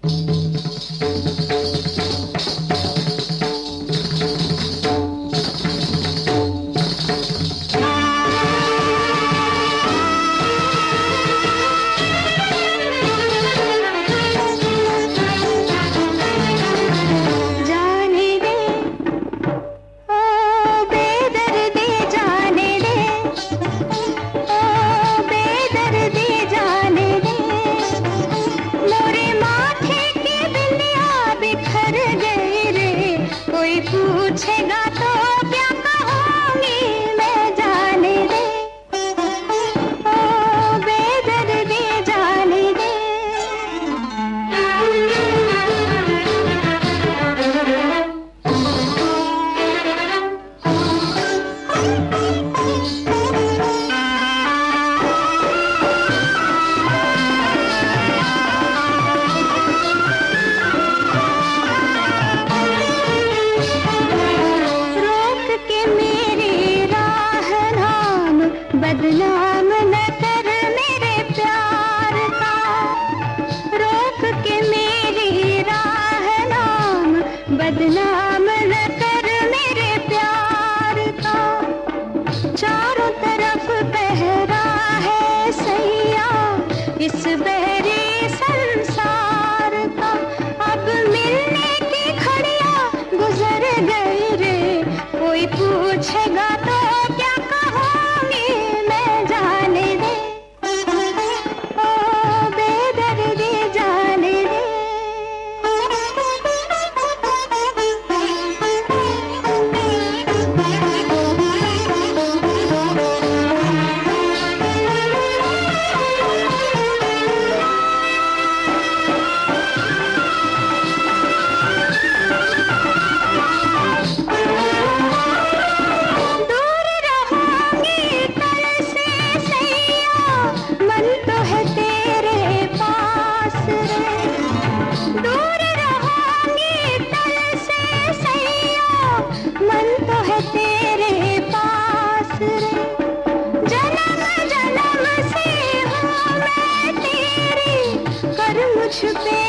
पूछेगा तो क्या कहूँगी मैं, जाने दे ओ बेदर्दी, जाने दे। बदनाम न कर मेरे प्यार का, रोक के मेरी राह नाम, बदनाम न कर मेरे प्यार का। चारों तरफ पहरा है सैया इस बहरे संसार का, अब मिलने की घड़ियां गुजर गई रे, कोई पूछेगा तो क्या कहूँगी मैं, जाने दे ओ बेदर्दी, जाने दे। दूर रहूंगी तल से सैया, मन तो है तेरे पास रे। जन्म जन्म से हूँ मैं तेरी, कर मुझ पे